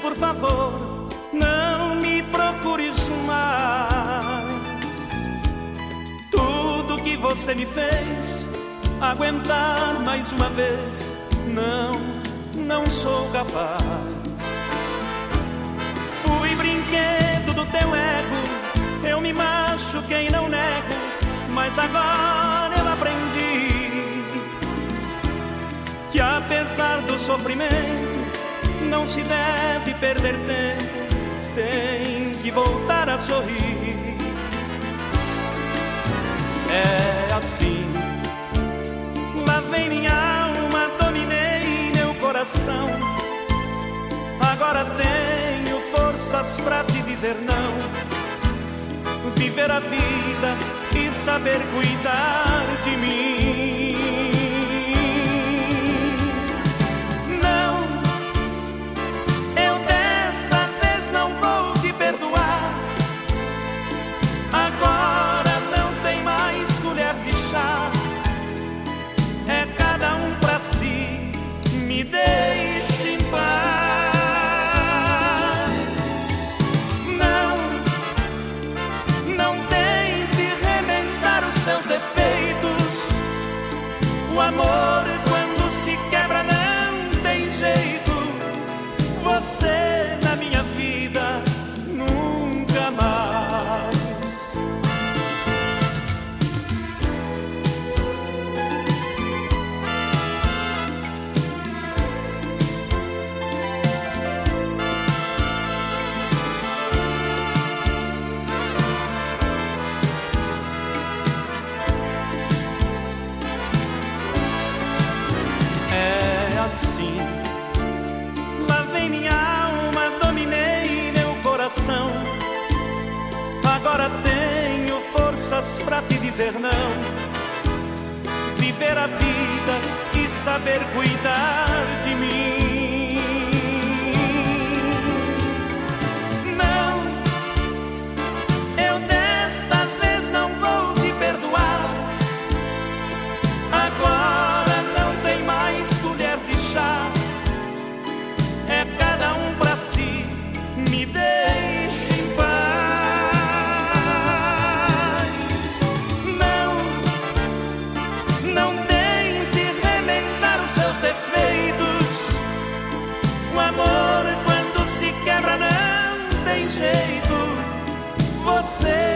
por favor, não me procures mais. Tudo que você me fez, aguentar mais uma vez, não sou capaz. Fui brinquedo do teu ego, eu me machuquei, não nego, mas agora eu aprendi que apesar do sofrimento não se deve perder tempo, tem que voltar a sorrir. É assim, lavei minha alma, dominei meu coração. Agora tenho forças pra te dizer não, viver a vida e saber cuidar de mim. Não, eu desta vez não vou te perdoar. Agora não tem mais colher de chá, é cada um pra si, me deixe em paz. Seus defeitos, o amor quando se quebra não tem jeito. Você na minha vida nunca mais. Assim, lavei minha alma, dominei meu coração. Agora tenho forças pra te dizer não, viver a vida e saber cuidar de mim. Não, eu desta vez não vou te perdoar. Agora não tem mais colher de chá, é cada um pra si, me deixe em paz. Não tente remendar os seus defeitos, o amor quando se quebra não tem jeito. Você